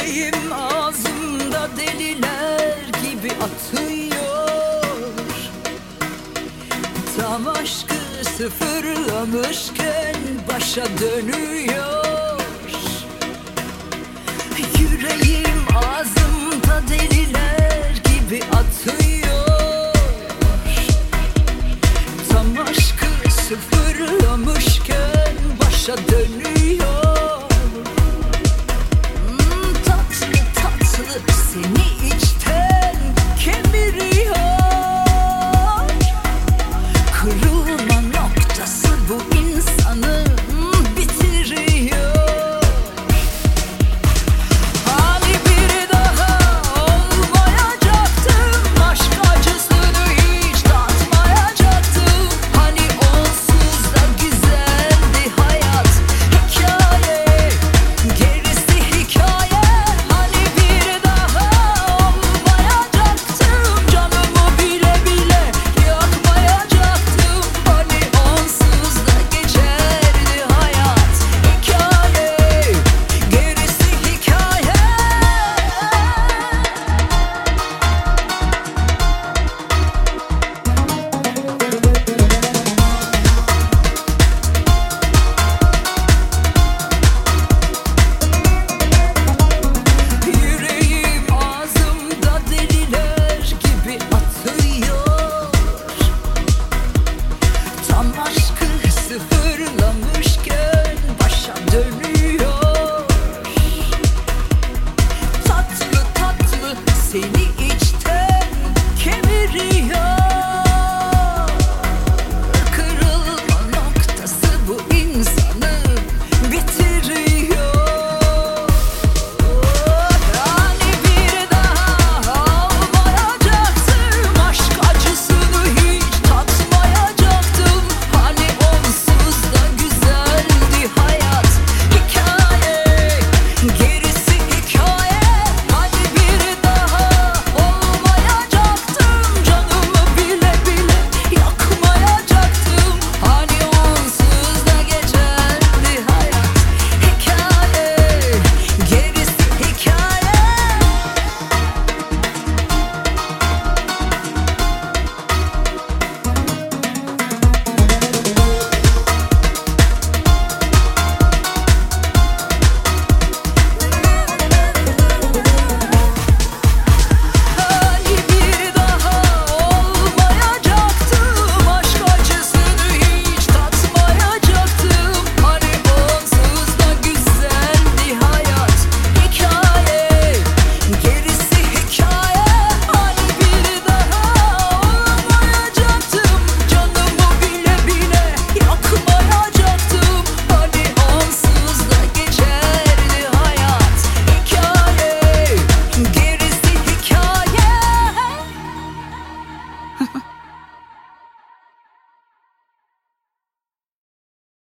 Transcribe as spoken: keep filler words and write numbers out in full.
Yüreğim ağzımda deliler gibi atıyor. Tam aşkı sıfırlamışken başa dönüyor. Yüreğim ağzımda deliler gibi atıyor. Tam aşkı sıfırlamışken başa dönüyor. Hmm, tatlı tatlı seni içten kemiriyor. Kırılma noktası bu insanı bitiriyor. Hani bir daha olmayacaktım, aşk acısını hiç tatmayacaktım. Hani onsuz da güzeldi hayat, hikaye gerisi hikaye. Hani bir daha olmayacaktım, canımı bile bile yakmayacaktım. Hani onsuz da geçerdi hayat, hikaye gerisi hikaye. Yüreğim ağzımda deliler gibi atıyor. Tam aşkı sıfırlamışken başa dönüyor. Tatlı tatlı seni